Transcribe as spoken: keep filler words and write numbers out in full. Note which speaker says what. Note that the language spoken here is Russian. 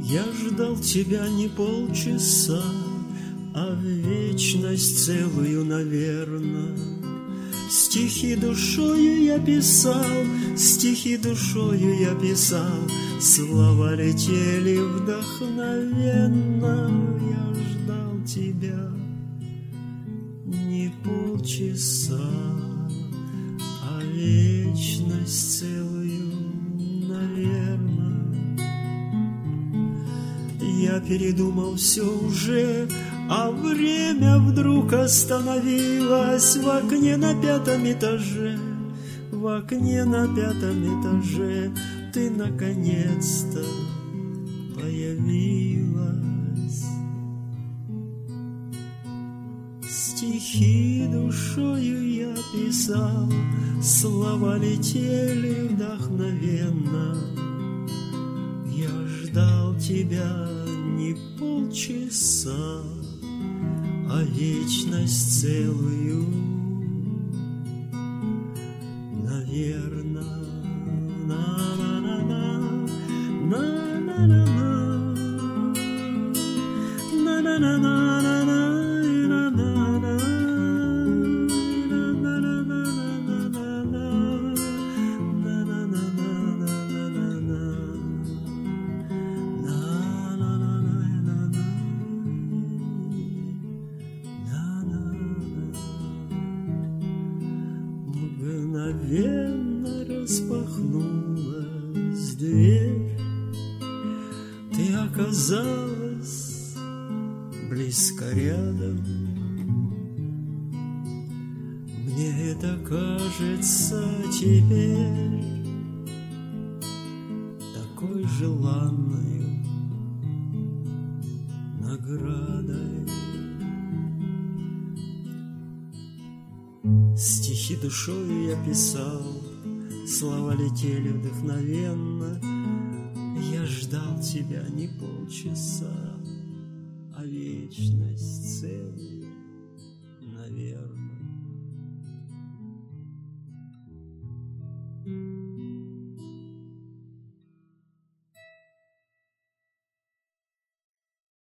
Speaker 1: Я ждал тебя не полчаса, а вечность целую, наверно. Стихи душою я писал, стихи душою я писал, слова летели вдохновенно. Я ждал тебя не полчаса, а вечность целую, наверно. Я передумал все уже, а время вдруг остановилось в окне на пятом этаже. В окне на пятом этаже ты наконец-то появилась. Стихи душою я писал, слова летели вдохновенно. Я ждал тебя не полчаса, а вечность целую, наверно. На-на-на-на, на-на-на-на, на-на-на-на-на-на. Мгновенно распахнулась дверь, ты оказалась близко рядом. Мне это кажется теперь такой желанной наградой. Стихи душою я писал, слова летели вдохновенно. Я ждал тебя не полчаса, а вечность целую.